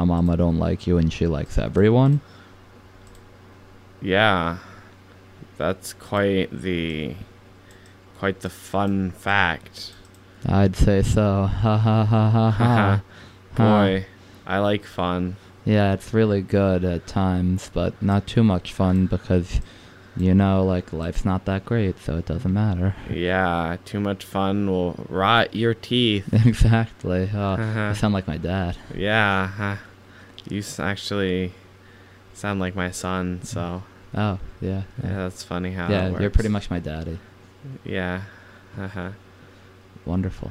mama don't like you and she likes everyone? Yeah, that's quite the fun fact. I'd say so. Ha ha ha ha ha. Boy, I like fun. Yeah, it's really good at times, but not too much fun because, like, life's not that great, so it doesn't matter. Yeah, too much fun will rot your teeth. Exactly. You sound like my dad. Yeah, you actually sound like my son, so. Oh, yeah. Yeah, that's funny how Yeah, it works. you're pretty much my daddy. Yeah. Wonderful.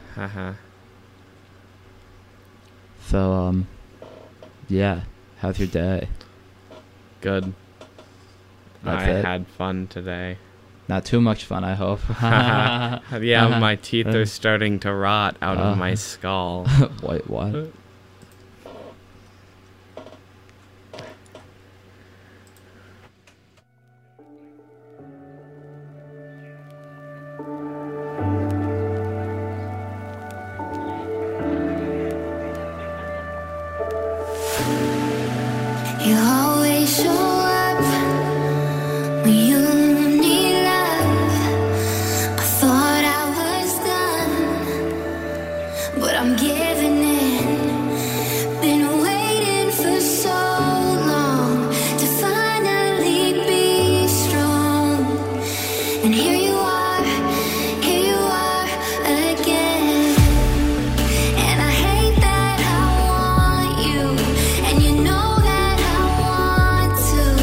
So, yeah. How's your day? Good. That's I it? had fun today. Not too much fun, I hope. Yeah, my teeth are starting to rot out of my skull. Wait, what? You always show up when you need love. I thought I was done, but I'm giving in. Been waiting for so long to finally be strong. And here you are again. And I hate that I want you, and you know that I want to.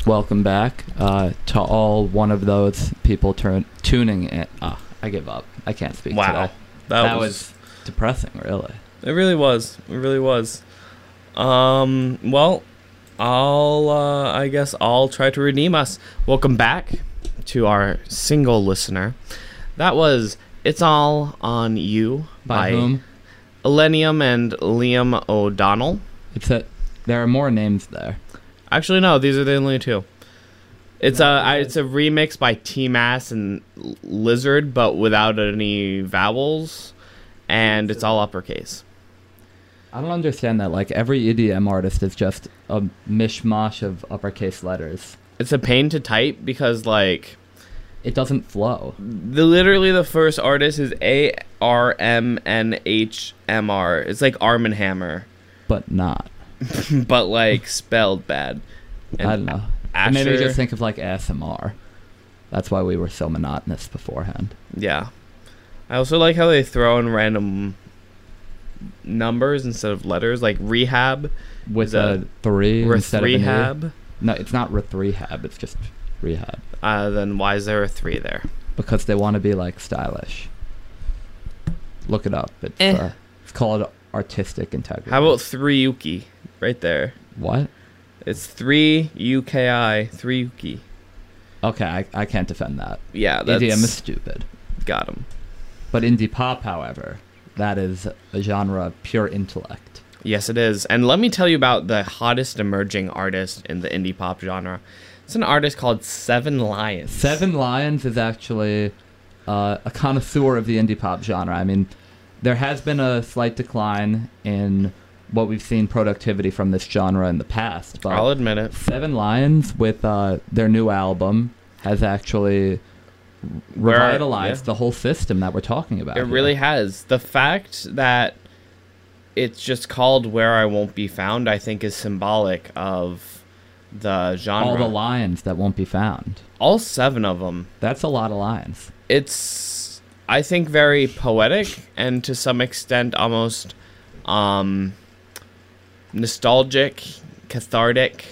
welcome back to all one of those people tuning in. I give up. I can't speak today. That was depressing, really. It really was. It really was. Well, I guess I'll try to redeem us. Welcome back to our single listener. That was It's All On You By whom? Elenium and Liam O'Donnell. There are more names there. Actually, no, these are the only two. It's it's a remix by T-Mass and Lizard, but without any vowels, and it's all uppercase. I don't understand that. Like, every EDM artist is just a mishmash of uppercase letters. It's a pain to type because, like, it doesn't flow. Literally the first artist is ARMNHMR. It's like Arm and Hammer. But not. But, like, spelled bad. And I don't know. Asher, Maybe just think of, like, ASMR. That's why we were so monotonous beforehand. Yeah. I also like how they throw in random numbers instead of letters, like rehab. With a 3 instead of an E. Rehab. No, it's not rehab. It's just rehab. Then why is there a 3 there? Because they want to be, like, stylish. Look it up. It's called artistic integrity. How about 3 Yuki? Right there. What? It's 3 UKI. 3 Yuki. Okay, I can't defend that. Yeah, that's... EDM is stupid. Got him. But indie pop, however, that is a genre of pure intellect. Yes, it is. And let me tell you about the hottest emerging artist in the indie pop genre. It's an artist called Seven Lions. Seven Lions is actually a connoisseur of the indie pop genre. I mean, there has been a slight decline in what we've seen productivity from this genre in the past. But I'll admit it. Seven Lions, with their new album, has actually revitalized the whole system that we're talking about. It really has. The fact that it's just called Where I Won't Be Found, I think, is symbolic of the genre. All the lions that won't be found. All 7 of them. That's a lot of lions. It's, I think, very poetic and to some extent almost nostalgic, cathartic.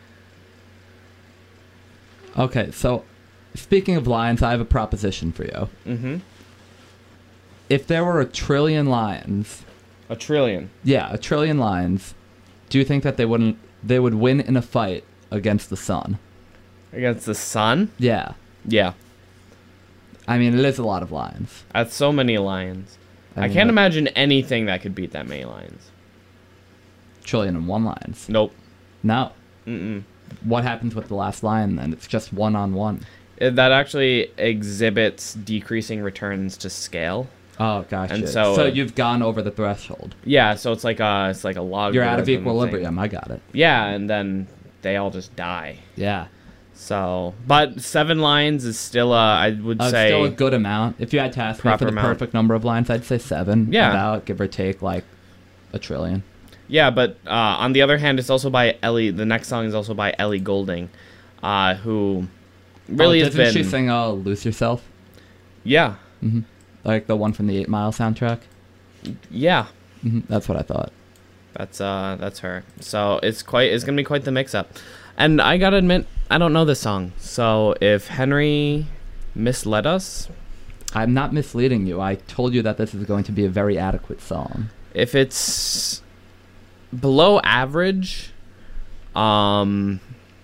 Okay, so speaking of lions, I have a proposition for you. Mm-hmm. If there were 1 trillion lions... 1 trillion? Yeah, 1 trillion lions. Do you think that they would win in a fight against the sun? Against the sun? Yeah. Yeah. I mean, it is a lot of lions. That's so many lions. I can't imagine anything that could beat that many lions. 1,000,001 lions. Nope. No. Mm-mm. What happens with the last lion then? It's just 1-on-1. That actually exhibits decreasing returns to scale. Oh, gotcha. And so you've gone over the threshold. Yeah, so it's like a log. You're out of equilibrium. I got it. Yeah, and then they all just die. Yeah. So, but 7 lions is still I would say still a good amount. If you had to ask me for the perfect number of lions, I'd say 7. Yeah. About, give or take, like 1 trillion. Yeah, but on the other hand, it's also by Ellie. The next song is also by Ellie Goulding, who really has been. Doesn't she sing "Lose Yourself"? Yeah. Mm-hmm. Like the one from the 8 Mile soundtrack. Yeah. Mm-hmm. That's what I thought. That's her. So it's gonna be quite the mix-up. And I gotta admit, I don't know this song. So if Henry misled us, I'm not misleading you. I told you that this is going to be a very adequate song. If it's below average, I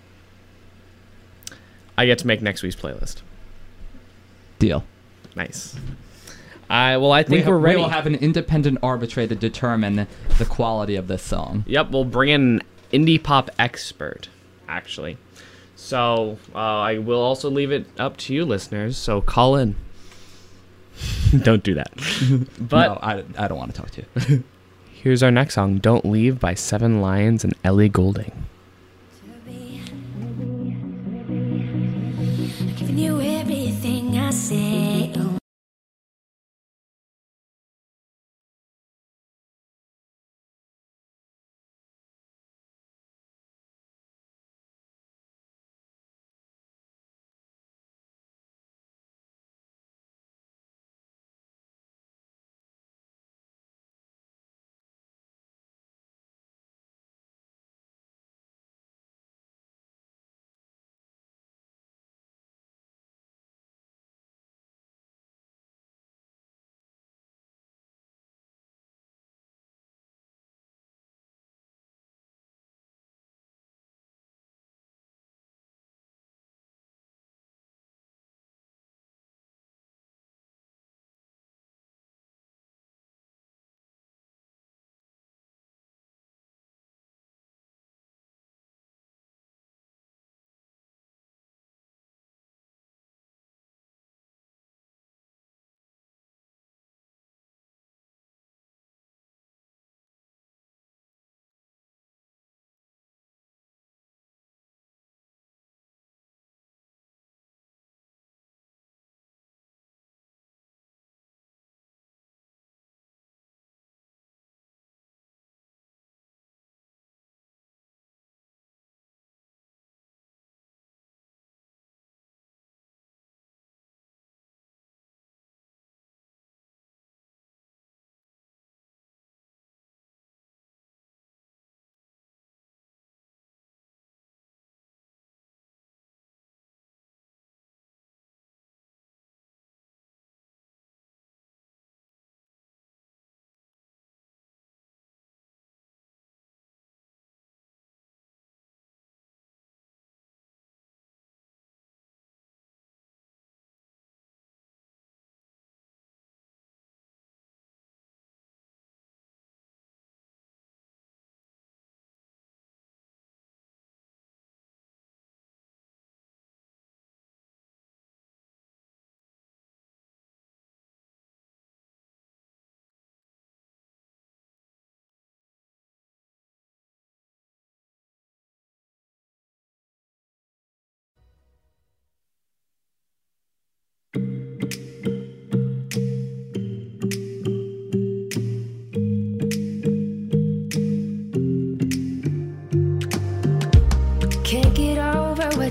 get to make next week's playlist. Deal. Nice. I think we're ready. We will have an independent arbitrator determine the quality of this song. Yep, we'll bring in an indie pop expert, actually. So I will also leave it up to you, listeners. So call in. Don't do that. But no, I don't want to talk to you. Here's our next song, "Don't Leave" by Seven Lions and Ellie Goulding. Giving you everything I say.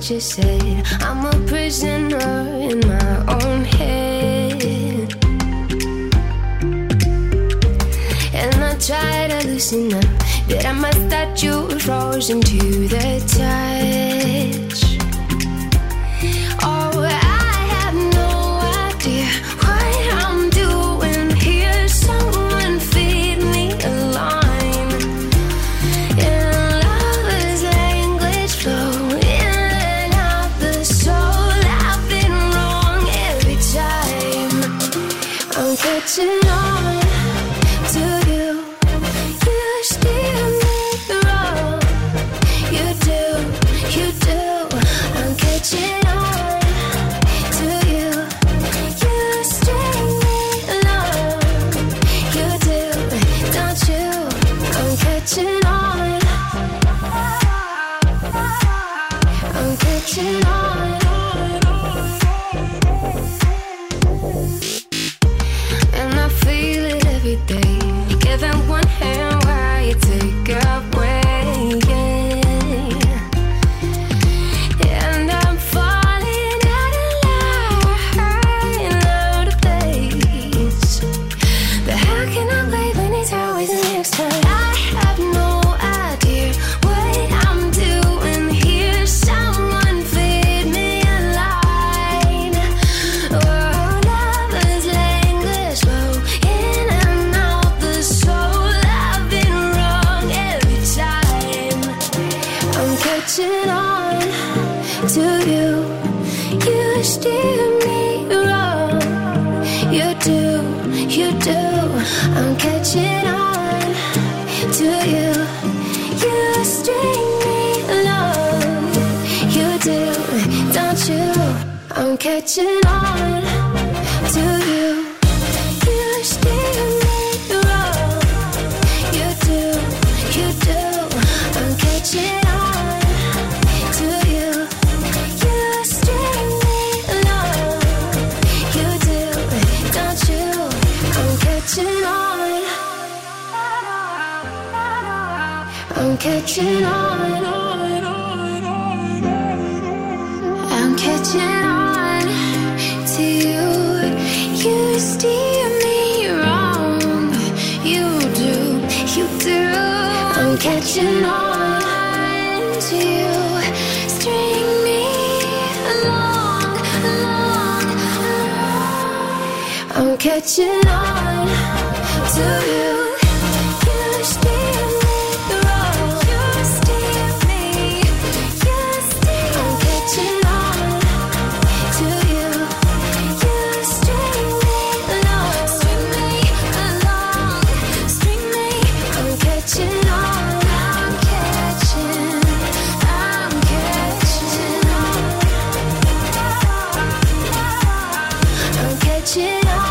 what you said. I'm a prisoner in my own head. And I try to loosen up, but I'm a statue frozen to the touch. Oh, I have no idea what I'm doing here. Someone feed me a line. And lover's language flow in and out the soul. I've been wrong every time. I'm catching on to you. You steer me wrong. You do. I'm catching on to you. You string me along. You do, don't you? I'm catching on. I'm catching on. And I feel it every day. Giving one hand while you take away. And I'm falling out of line, out of place. But how can I wait when it's always the next time? I have no idea what I'm doing here. Someone feed me a line. Oh, lover's language flow in and out the soul. I've been wrong every time. I'm catching on to you. You steer me wrong. You do. I'm catching on to you. You string me along. You do, don't you? I'm catching on to you. You steer me wrong. You do. I'm catching on to you. You string me along. You do, don't you? I'm catching on. I'm catching on. I'm catching on to you. You steer me wrong. You do. I'm catching on to you. String me along. I'm catching on to you. You steer me wrong. You steer me. I'm catching on to you. You string me along. String me. I'm catching on. I'm catching on. I'm catching on.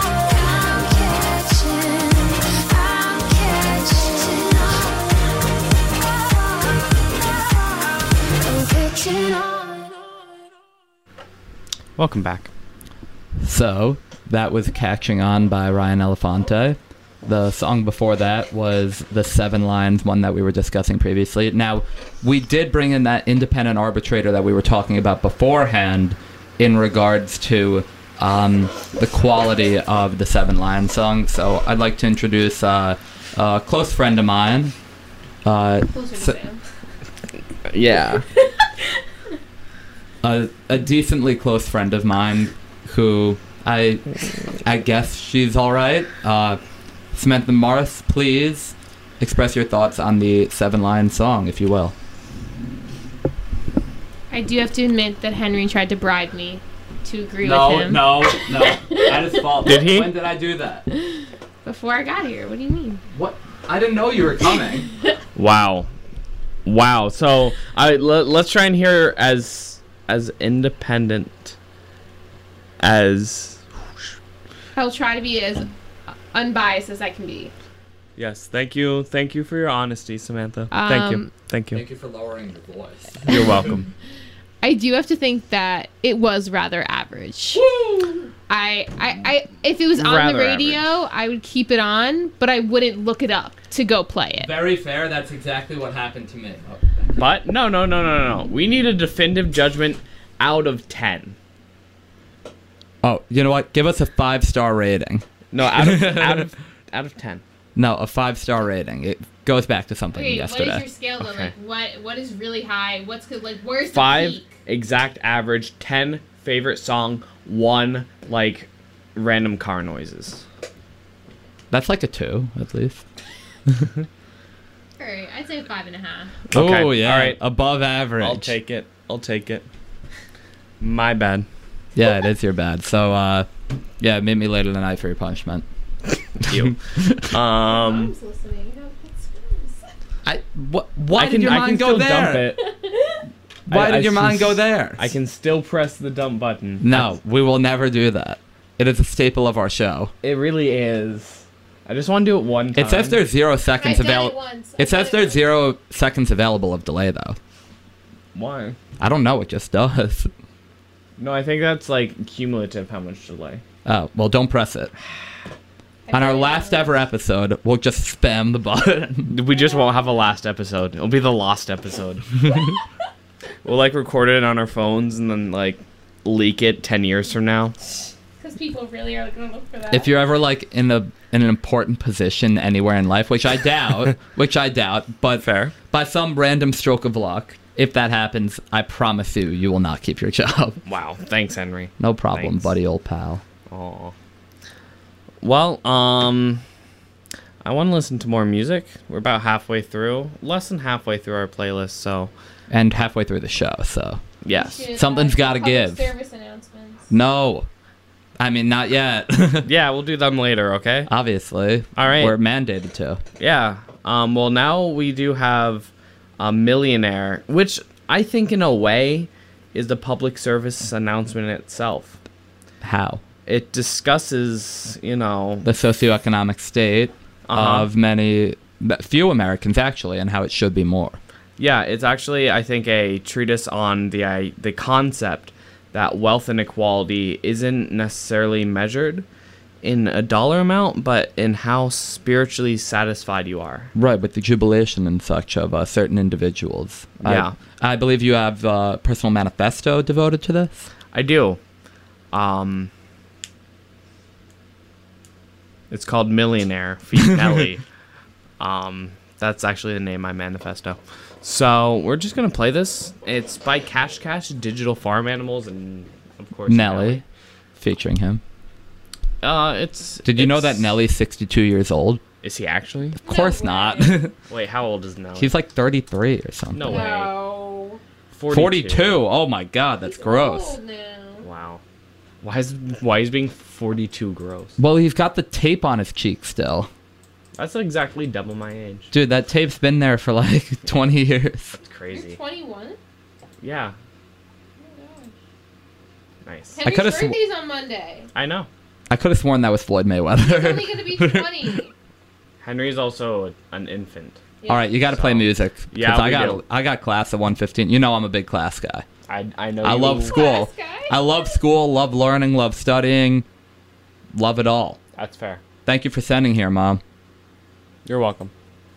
Welcome back. So, that was Catching On by Ryan Elefante. The song before that was the Seven Lines, one that we were discussing previously. Now, we did bring in that independent arbitrator that we were talking about beforehand in regards to the quality of the Seven Lines song. So, I'd like to introduce a close friend of mine. Closer to Sam. Yeah. A decently close friend of mine who I guess she's all right. Samantha Morris, please express your thoughts on the Seven Lines song, if you will. I do have to admit that Henry tried to bribe me to agree with him. No. That is false. Did he? When did I do that? Before I got here. What do you mean? What? I didn't know you were coming. Wow. So let's try and hear as independent as. I'll try to be as unbiased as I can be. Yes, thank you for your honesty, Samantha. Thank you. Thank you for lowering your voice. You're welcome. I do have to think that it was rather average. Woo! I if it was on Rather the radio, average. I would keep it on, but I wouldn't look it up to go play it. Very fair. That's exactly what happened to me. But no. We need a definitive judgment out of 10. Oh, you know what? Give us a 5-star rating. No, out of 10. No, a 5-star rating. It goes back to something Okay, yesterday. what is your scale though? Okay. Like, what is really high? What's good? Like, where's the 5 peak? exact average, 10 favorite song, 1 like random car noises. That's like a 2, at least. Alright, I'd say 5.5. Okay, Oh, yeah. all right. Above average. I'll take it. My bad. Yeah, it is your bad. So, yeah, meet me later tonight for your punishment. You. Mom's listening. You know, it's Why did your mind go still there? dump it. Why did your mind go there? I can still press the dump button. No, we will never do that. It is a staple of our show. It really is. I just want to do it one time. It says there's 0 seconds I've done it available. once. It says there's 0 seconds available of delay, though. Why? I don't know. It just does. No, I think that's like cumulative how much delay. Oh, well, don't press it. On our last ever episode, we'll just spam the button. We just won't have a last episode. It'll be the lost episode. We'll like record it on our phones and then like leak it 10 years from now. Because people really are going to look for that. If you're ever like in an important position anywhere in life, which I doubt, but Fair. by some random stroke of luck, if that happens, I promise you will not keep your job. Wow. Thanks, Henry. No problem, Thanks. buddy, old pal. Oh. Well, I want to listen to more music. We're about halfway through, less than halfway through our playlist, so And halfway through the show, so yes. We should, something's gotta public give. Service announcements. no. I mean, not yet. Yeah, we'll do them later, okay? Obviously. All right. We're mandated to. Yeah. Well, now we do have a Millionaire, which I think in a way is the public service announcement itself. How? It discusses, The socioeconomic state Uh-huh. of few Americans, actually, and how it should be more. yeah, it's actually, I think, a treatise on the concept that wealth inequality isn't necessarily measured in a dollar amount, but in how spiritually satisfied you are. Right, with the jubilation and such of certain individuals. Yeah. I believe you have a personal manifesto devoted to this. I do. It's called Millionaire, feat. Nelly. That's actually the name of my manifesto. So we're just gonna play this. It's by Cash Digital Farm Animals, and of course Nelly, featuring him. Did you know that Nelly's 62 years old? Is he actually? Of course way. not. Wait, how old is Nelly? He's like 33 or something. No way. No. 42. Oh my god, that's He's gross. old now. Wow. Why is being 42 gross? Well, he's got the tape on his cheek still. That's exactly double my age. Dude, that tape's been there for like 20 years. That's You're crazy. 21? Yeah. Oh my gosh. Nice. Henry's coulda sw- birthday's on Monday. I know. I could have sworn that was Floyd He's only Mayweather. going to be 20. Henry's also an infant. All right, you got to play So- music. 'cause Yeah, we do. I got class at 1:15. You know I'm a big class guy. I know. I you- love school. Class guy? I love school, love learning, love studying. Love it all. That's fair. Thank you for sending here, Mom. You're welcome.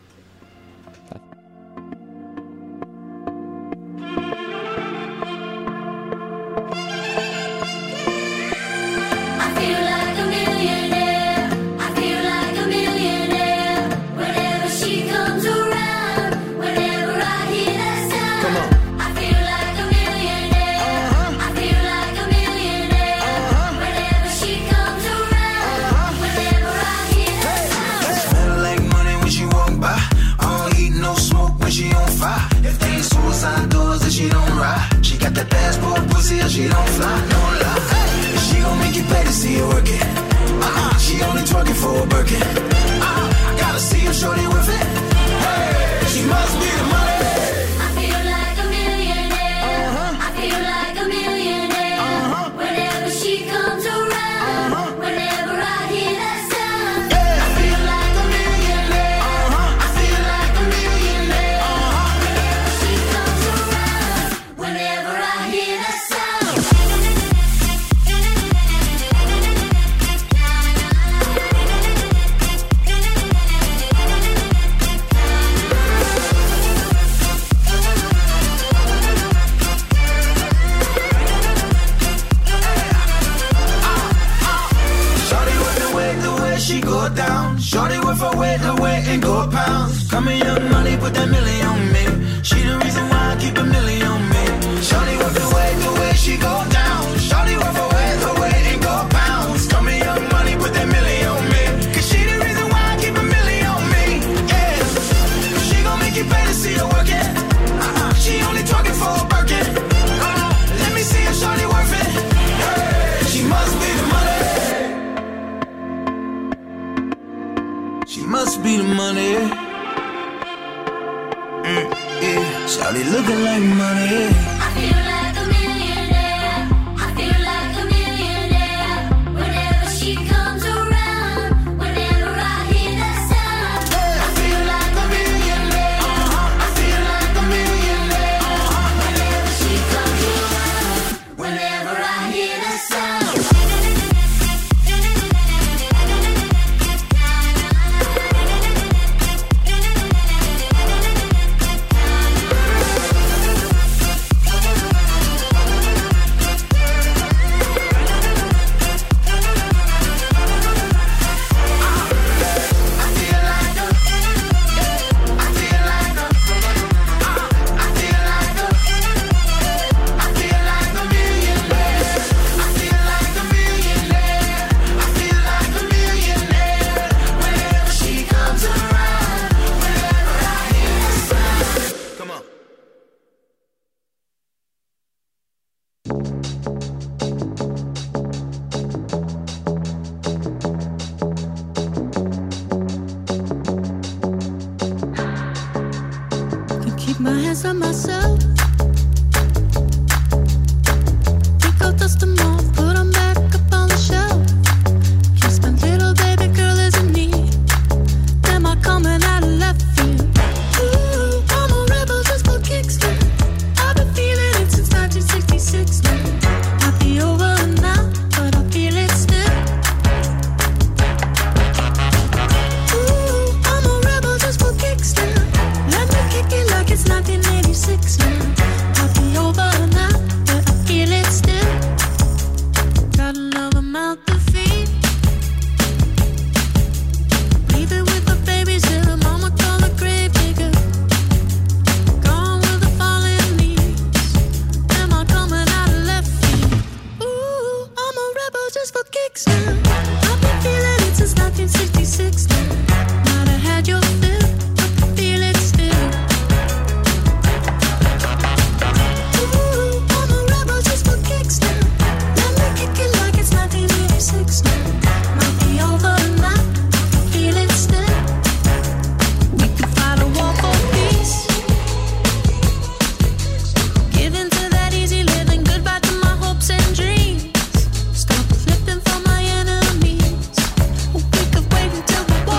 I feel like a millionaire. I feel like a millionaire. Whenever she comes around, whenever I hear that sound, I feel like a millionaire. I feel like a millionaire. Whenever she comes around, whenever I hear that sound. Smell like money when she walk by. I don't eat no smoke when she on fire. If they ain't suicide doors, then she don't ride. She got that passport pussy or she don't fly. No lie. She gon' make you pay to see her working. She only twerking for a Birkin. I gotta see her shorty with it. Hey, she must be the money. I feel like a millionaire. I feel like a millionaire. Whenever she comes around, whenever I hear that sound, I feel like a millionaire. I feel like a millionaire. Whenever she comes around, whenever I hear that sound. she go down. Shorty with her weight and go pounds. Come here, young money, put that million on me. She the reason why I keep a million on me. Shorty with the way she go down. Shorty with her weight and go pounds. Come here, young money, put that million on me. Cause she the reason why I keep a million on me. Yeah, she gon' make you pay to see her working. She only talking for a Birkin. Let me see if shorty worth it. She must be the money. She must be the money. Yeah, shawty looking like money. I feel like a millionaire. I feel like a millionaire. Whenever she comes around, whenever I hear that sound. I feel like a millionaire. I feel like a millionaire. Whenever she comes around, whenever I hear that sound. Can keep my hands on myself. Pick out, dust them off, put them back up on the shelf. Kiss my little baby girl is in need. Am I coming out of left field? Ooh, I'm a rebel just for kicks. I've been feeling it since 1966 now. Might be over now, but I feel it still. Ooh, I'm a rebel just for kicks now. Let me kick it like it's 1986 now. Might be over now, but I feel it still. Got another mouth to feed. Leave it with the babies till the mama call the grave digger. Gone with the fallen leaves. Am I coming out of left field? Ooh, I'm a rebel just for kicks now. I've been feeling it since 1966 now. Might have had your fill, but I feel it still. Ooh, I'm a rebel just for kicks now. Let me kick it like it's 1986 now. Might be over now, I feel it still. We could fight a war for peace. Give in to that easy living, goodbye to my hopes and dreams. Stop flipping for my enemies. We could wait until the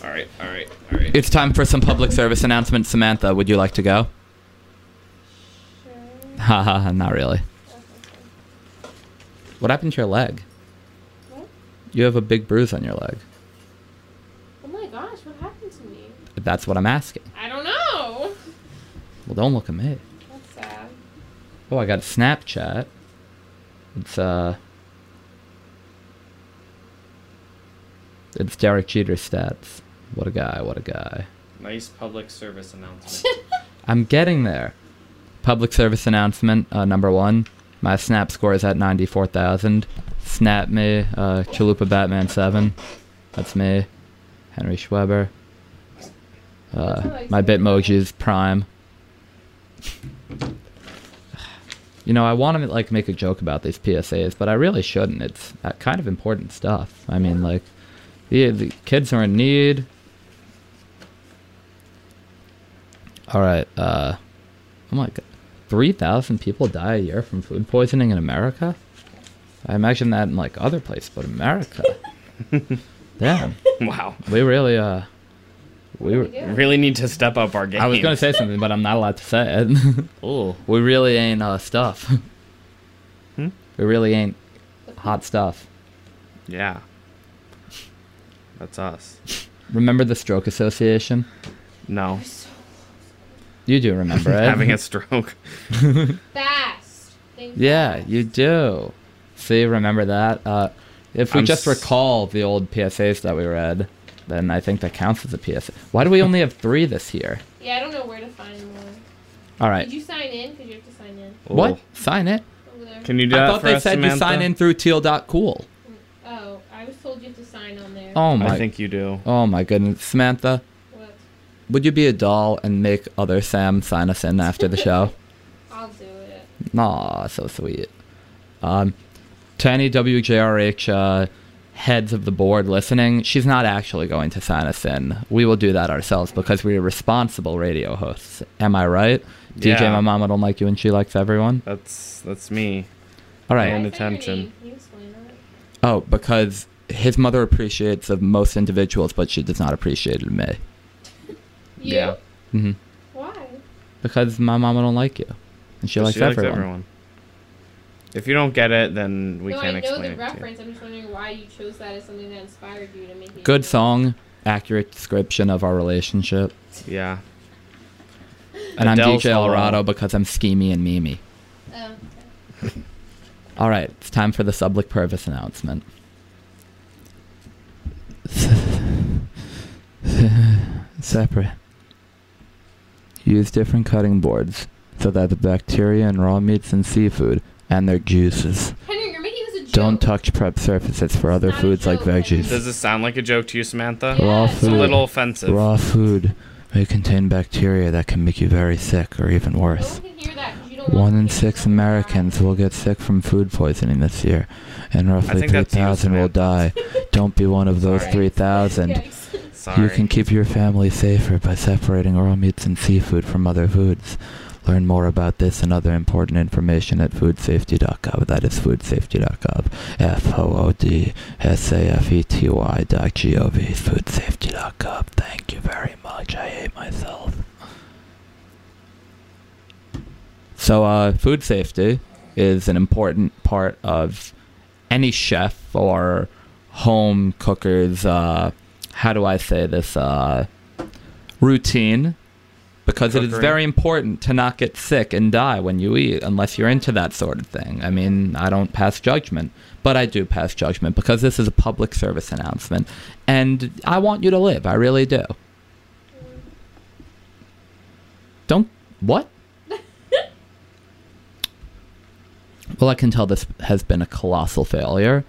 All right. It's time for some public service announcements. Samantha, would you like to go? Haha, not really. What happened to your leg? What? You have a big bruise on your leg. Oh my gosh, what happened to me? That's what I'm asking. I don't know. Well, don't look at me. That's sad. Oh, I got a Snapchat. It's Derek Jeter stats. What a guy. Nice public service announcement. I'm getting there. Public service announcement, number 1. My snap score is at 94,000. Snap me, Chalupa Batman 7. That's me. Henry Schweber. My Bitmoji is Prime. You know, I want to like make a joke about these PSAs, but I really shouldn't. It's kind of important stuff. I mean, like, the kids are in need. All right. Oh my God. 3,000 people die a year from food poisoning in America? I imagine that in like other places, but America. Damn. Wow. We really Really need to step up our game. I was going to say something, but I'm not allowed to say it. Oh. We really ain't stuff. We really ain't hot stuff. Yeah. That's us. Remember the Stroke Association? No. You do remember it. Having a stroke. Fast. Think Yeah, fast. you do. See, remember that? If we I'm just recall the old PSAs that we read, then I think that counts as a PSA. Why do we only have 3 this year? Yeah, I don't know where to find more. All right. Did you sign in? Because you have to sign in. Oh. What? Sign it? Over there. Can you do I that thought for they us, said Samantha? you sign in through teal.cool. Oh, I was told you have to sign on there. Oh my. I think you do. Oh my goodness, Samantha. What? Would you be a doll and make other Sam sign us in after the show? I'll do it. Aw, so sweet. To any WJRH heads of the board listening, she's not actually going to sign us in. We will do that ourselves because we are responsible radio hosts. Am I right? DJ, Yeah. my mama don't like you and she likes everyone. That's me. All Why right. And is that your attention. name? Can you explain that? Oh, because his mother appreciates of most individuals, but she does not appreciate me. You? Yeah. hmm Why? Because my mama don't like you, and she likes everyone. If you don't get it, then we no, can't I know explain the it to reference. I'm just wondering why you chose that as something that inspired you to make it. Good song, accurate description of our relationship. you. Yeah. And I'm Adele's DJ Hello. Alvarado because I'm schemy and Mimi. Oh, okay. All right, it's time for the Sublic Purvis announcement. Separate. Use different cutting boards so that the bacteria in raw meats and seafood and their juices Henry, you're making this a joke. don't touch prep surfaces for other It's not a foods like joke, Henry. veggies. Does this sound like a joke to you, Samantha? Yeah, Raw it's It's a food. little offensive. Raw food may contain bacteria that can make you very sick or even No worse. one can hear that 'cause you don't 1 in want 6 to hear that. Americans will get sick from food poisoning this year, and roughly think that's you, 3,000 will die. Don't be one of those Sorry. 3,000. Yikes. Sorry. You can keep your family safer by separating raw meats and seafood from other foods. Learn more about this and other important information at foodsafety.gov. That is foodsafety.gov. FOODSAFETY.gov. Foodsafety.gov. Thank you very much. I hate myself. So, food safety is an important part of any chef or home cooker's, how do I say this, routine. Because it is Cookery. very important to not get sick and die when you eat, unless you're into that sort of thing. I mean, I don't pass judgment, but I do pass judgment because this is a public service announcement, and I want you to live. I really do. Don't... What? Well, I can tell this has been a colossal failure.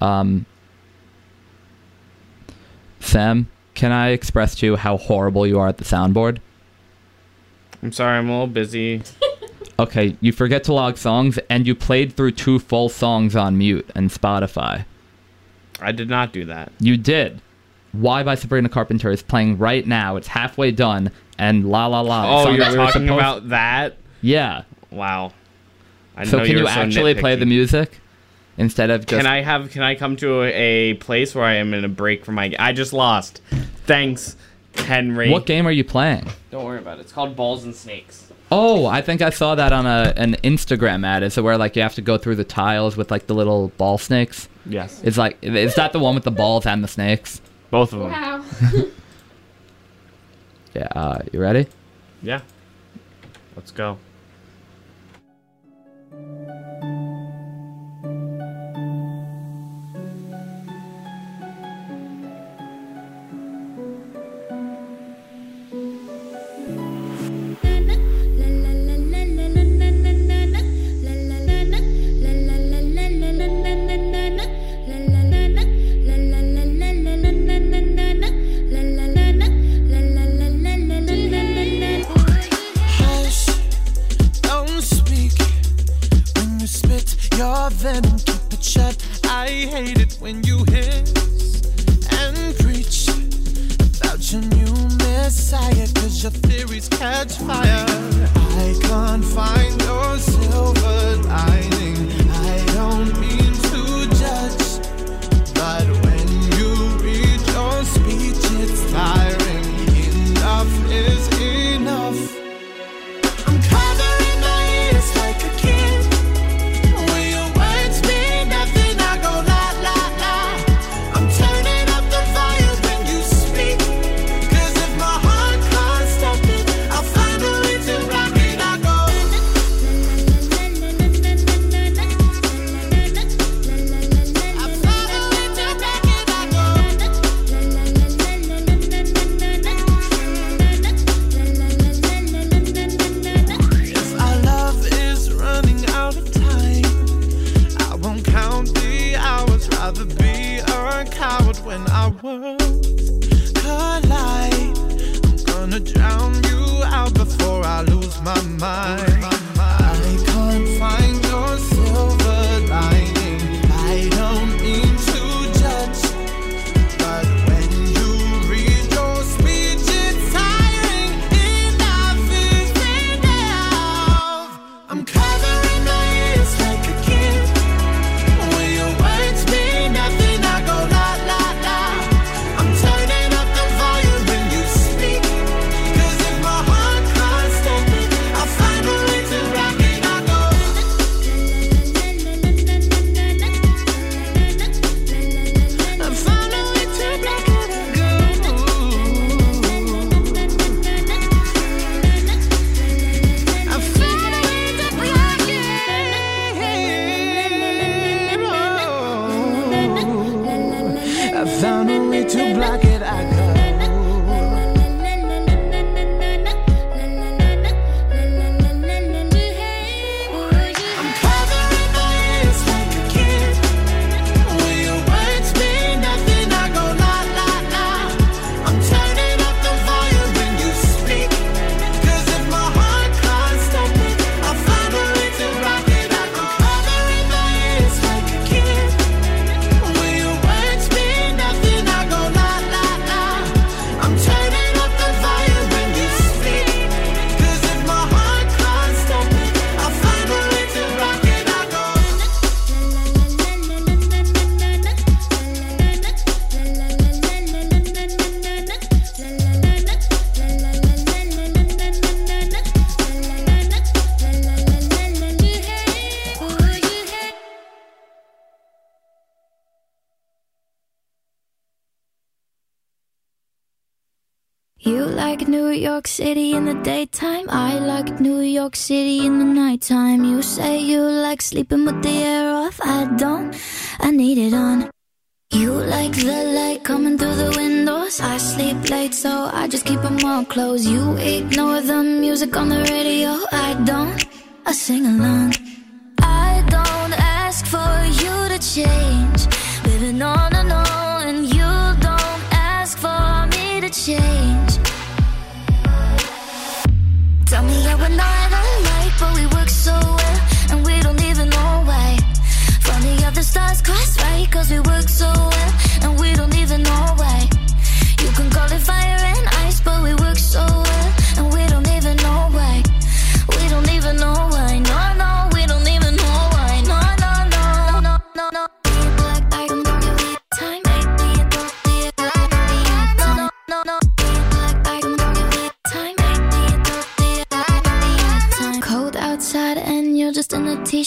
Sam, can I express to you how horrible you are at the soundboard? I'm sorry, I'm a little busy. Okay, you forget to log songs, and you played through 2 full songs on mute in Spotify. I did not do that. You did. Why by Sabrina Carpenter is playing right now. It's halfway done, and La La La. the Oh, song you're that we were talking supposed- about that? Yeah. Wow. I So know can you were actually play nitpicky. the music? instead of just... Can I come to a place where I am in a break from my... I just lost. Thanks, Henry. What game are you playing? Don't worry about it. It's called Balls and Snakes. Oh, I think I saw that on an Instagram ad. Is it where like you have to go through the tiles with like the little ball snakes? Yes. Is that the one with the balls and the snakes? Both of them. Wow. Yeah, you ready? Yeah. Let's go. Hush, don't speak when you spit your venom, keep it shut. I hate it when you hiss and preach about your new messiah, 'cause your theories catch fire. I can't find your silver lining. I don't mean to judge, but when you read your speech, it's tiring. Enough is enough. I'm covering my ears like a kid. When your words mean nothing, I go la la la. I'm turning up the volume when you speak, 'cause if my heart can't stop it, I'll find a way to rock it. I go. I find a way to rock it. I go. If our love is running out of time, I won't count the hours. Rather be a coward when our worlds collide. I'm gonna drown you out before I lose my mind. I can't find your silver lining. I don't mean to judge, but when you read your speech, it's tiring. Enough is enough. I'm covering my ears like a kid. When your words mean nothing, I go la la la. I'm turning up the volume when you speak, 'cause if my heart can't stop it, I'll find a way to rock it. I go. I found a way to rock it. I go. I found a way to rock it. I found a way to block it. I go. I'm covering my ears like a kid. When your words mean nothing, I go la la la. I'm turning up the volume when you speak, 'cause if my heart can't stop it, I'll find a way to rock it. I'm covering my ears like a kid. When your words mean nothing, I go la la la. I'm turning up the volume when you speak, 'cause if my heart can't stop it, I'll find a way to rock it. I go. You like New York City in the daytime, I like New York City in the nighttime. You say you like sleeping with the air off, I don't, I need it on. You like the light coming through the windows, I sleep late so I just keep them all closed. You ignore the music on the radio, I don't, I sing along. I don't ask for you to change, living on and on, and you don't ask for me to change. Tell me how we're not alike, but we work so well, and we don't even know why. Funny how the stars cross right, 'cause we work so well, and we don't even know why. You can call it fire and ice, but we work so well, and we don't even know why. We don't even know why, no, no, we don't even know why, no, no, no, no, no.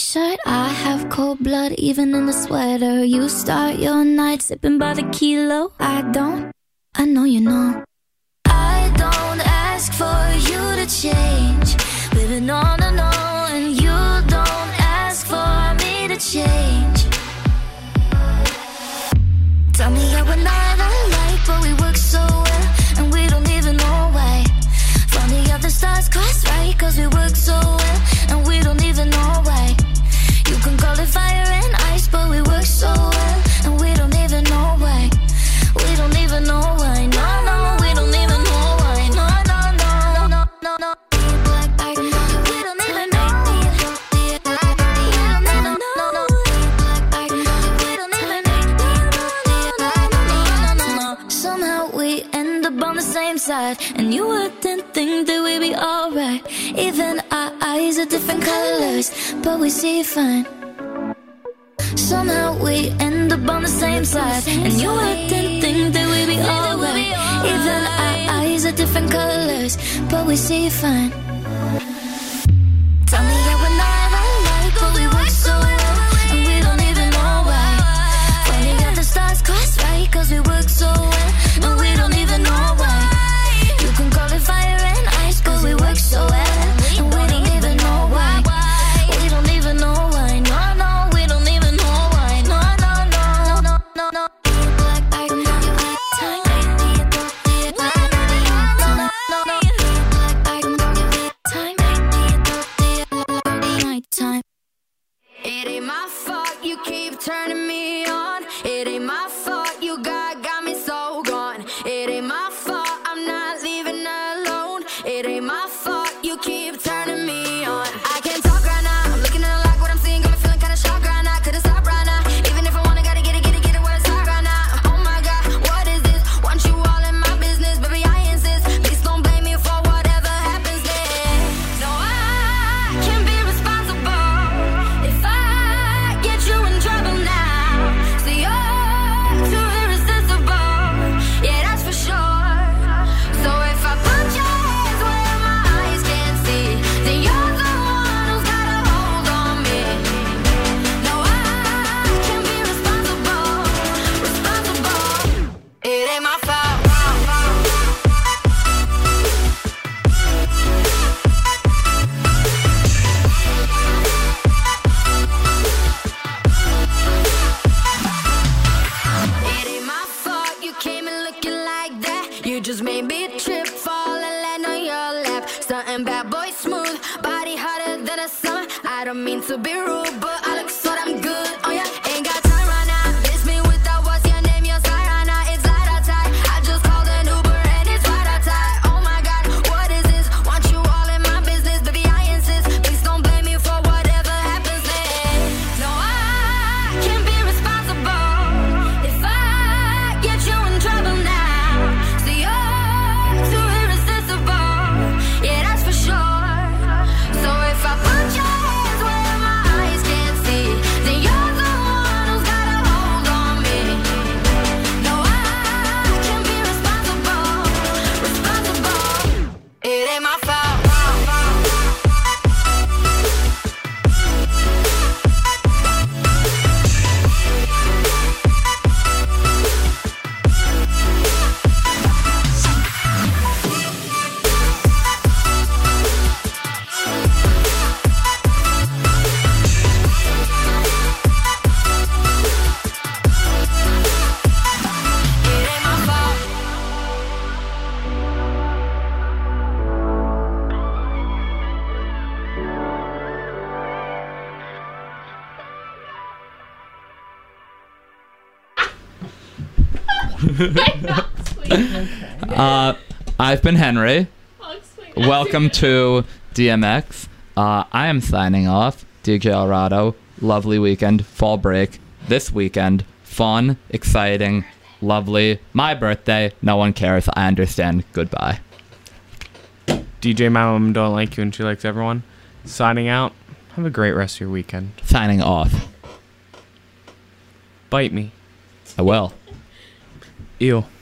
shirt. I have cold blood even in the sweater. You start your night sipping by the kilo. I don't, I know you know. I don't ask for you to change. Living on and on, and you don't ask for me to change. Tell me how we're not alike, but we work so well, and we don't even know why. Funny how the stars cross right, cause we work so well, and we don't even know why. You can call it fire and ice, but we work so well, and we don't even know why. We don't even know why. No, no, we don't even know why. No, no, no, no, no, no. We don't even know. We don't even know. Somehow we end up on the same side, and you wouldn't think that we'd be alright. Even our eyes are different colors, but we see fine. Somehow we end up on the same side, and you wouldn't think that we'd be alright. Even our eyes are different colors, but we see fine. Tell me how we're not alike, but we work so well, and we don't even know why. Funny how the stars cross right, cause we work so well, and we don't even know why. You can call it fire and ice, cause we work so well, and we don't even know why. We don't even know why. No, no, we don't even know why. No, no, no, no, no, no. Time. It ain't my fault you keep turning me on. It ain't my fault you got me so gone. It ain't my fault I'm not leaving alone. It ain't my fault you keep turning me on. I can't talk right now. I'm looking at like what I'm seeing. Got me feeling kinda shocked right now. Couldn't stop right now. Even if I wanna, gotta get it where it's hot right now. Oh my God, what is this? Want you all in my business, baby, I insist. Please don't blame me for whatever happens next. No, I can't be responsible if I get you in trouble now. See, you're too irresistible, yeah, that's for sure. So if I put your hands where my eyes can't see, then you're the one who's got a hold on me. No, I can't be responsible. It ain't my fault. It ain't my fault you came in looking like that. You just made me trip, fall and land on your lap. Something bad boy smooth, body hotter than a summer. I don't mean to be rude, but I look so damn good. Oh yeah, ain't got time right now. Miss me without what's your name, your side right now. It's light outside. I just called an Uber and it's right outside. Oh my God, what is this? Want you all in my business, baby, I insist. Please don't blame me for whatever happens next. No, I can't be responsible if I get you in trouble now. See, you're too irresistible, yeah, that's for sure. So if I put your hands where my eyes can't see, then you're the one who's got a hold on me. No, I can't be responsible. It ain't my fault. It ain't my fault. I've been Henry. I'll explain. Welcome to DMX. I am signing off. DJ Alrado. Lovely weekend. Fall break. This weekend. Fun. Exciting. Lovely. My birthday. No one cares. I understand. Goodbye. DJ My Mom Don't Like You and She Likes Everyone. Signing out. Have a great rest of your weekend. Signing off. Bite me. I will. Ew.